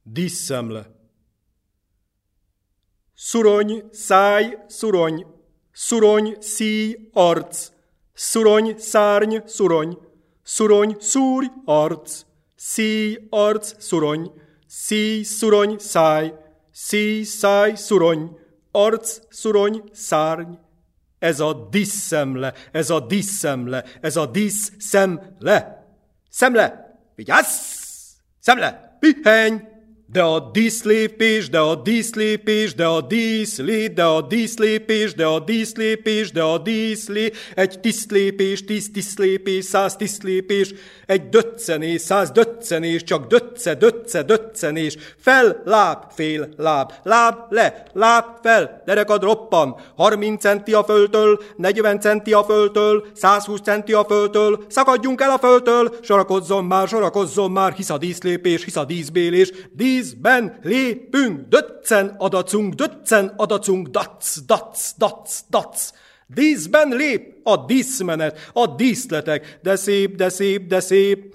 Díszszemle. Szurony, száj, szurony, szurony, szíj, arc, szurony, szárny, szurony, szurony, szúrj, arc, szíj, arc, szurony, szíj, szurony, száj, szíj, száj, szurony, arc, szurony, szárny. Ez a díszszemle, ez a díszszemle, ez a díszszemle. Szemle, vigyázz! Szemle, piheny! De a díszlépés, de a díszlépés, de a díszlé, de a díszlépés, de a díszlépés, de a díszlé, egy tisztlépés, 10 tisztlépés, 100 tisztlépés, egy döccenés, 100 döccenés, csak döccenés, fel, láb, fél, láb, láb, le, láb, fel, derekad roppan, 30 centi a földtől, 40 centi a földtől, 120 centi a földtől, szakadjunk el a földtől, sorakozzon már, hisz a díszlépés, hisz a díszbélés, díszben lépünk, döccen adacunk, dac. Díszben lép a díszmenet, a díszletek, de szép,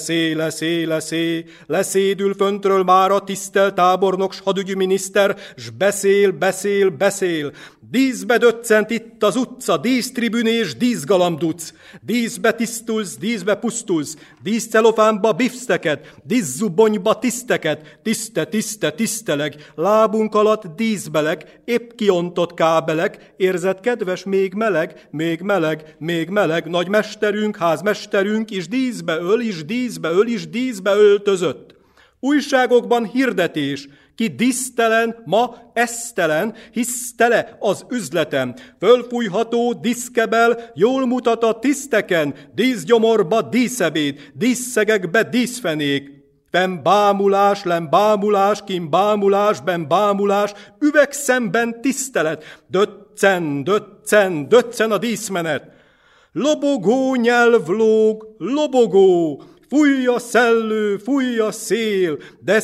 leszédül föntről már a tisztelt tábornok, s hadügyminiszter, s beszél. Díszbe döccent itt az utca, dísztribünés, díszgalamduc, díszbe tisztulsz, díszbe pusztulsz, díszcelofánba bifszteket, díszzubbonyba tiszteket, tiszteleg, lábunk alatt díszbeleg, épp kiontott kábelek, érzed kedves, még meleg, nagymesterünk, házmesterünk is díszbe öltözött. Újságokban hirdetés, ki dísztelen, ma esztelen, hisz tele az üzletem. Fölfújható diszkebel, jól mutat a tiszteken, díszgyomorba díszebéd, díszszegekbe díszfenék. Fenn bámulás, len bámulás, kim bámulás, ben bámulás, üvegszemben tisztelet, döccen a díszmenet. Lobogó nyelv lóg, lobogó, fújj a szellő, fújj a szél, de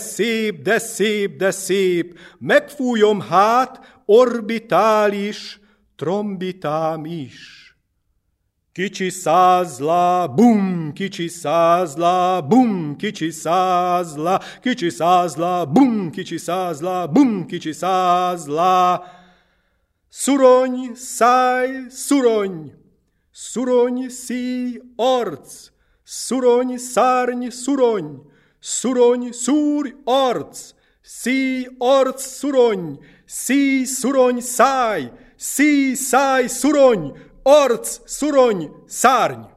szép, megfújom hát, orbitális, trombitám is. Kicsi százla, bum, kicsi százla, bum, kicsi százla, bum, kicsi százla. Szurony, száj, szurony, szíj, arc, szurony, szárny, szurony, szúrj, arc, szíj, arc, szurony, száj, szíj, száj, szurony, arc, szurony, szárny.